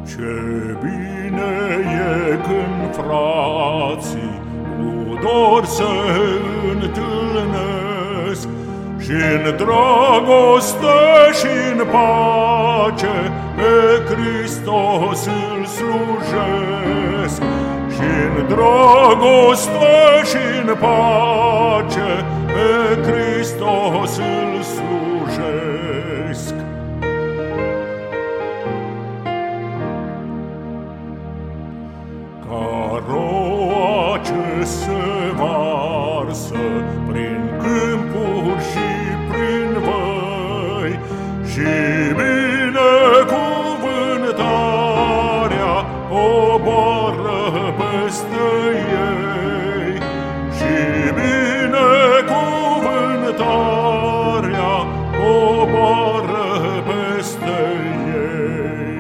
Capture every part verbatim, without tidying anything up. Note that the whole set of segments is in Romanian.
Ce bine e când frații cu dor se întâlnesc și-n dragoste și-n pace pe Hristos îl slujesc. Și-n dragoste și-n pace pe Hristos îl slujesc. Ca roa ce se varsă prin câmpuri și prin văi, și binecuvântarea coboară peste ei, și binecuvântarea coboară peste ei.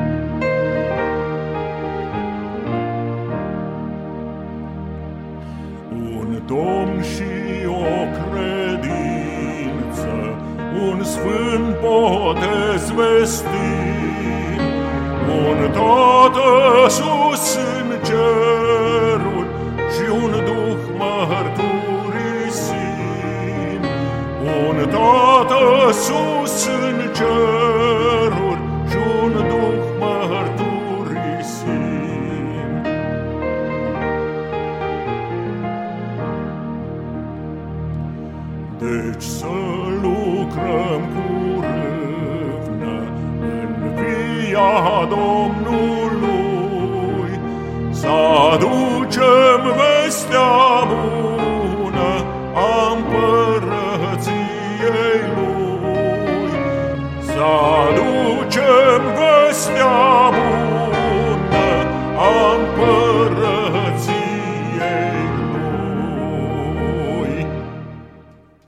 Un Domn și o credință, un sfânt botez vestim, un Tată sus în ceruri și un Duh mărturisim. Un Tată sus în ceruri și un Duh mărturisim. Deci să lucrăm cu râvnă în via Domnului, să aducem vestea bună a împărăției Lui, să aducem vestea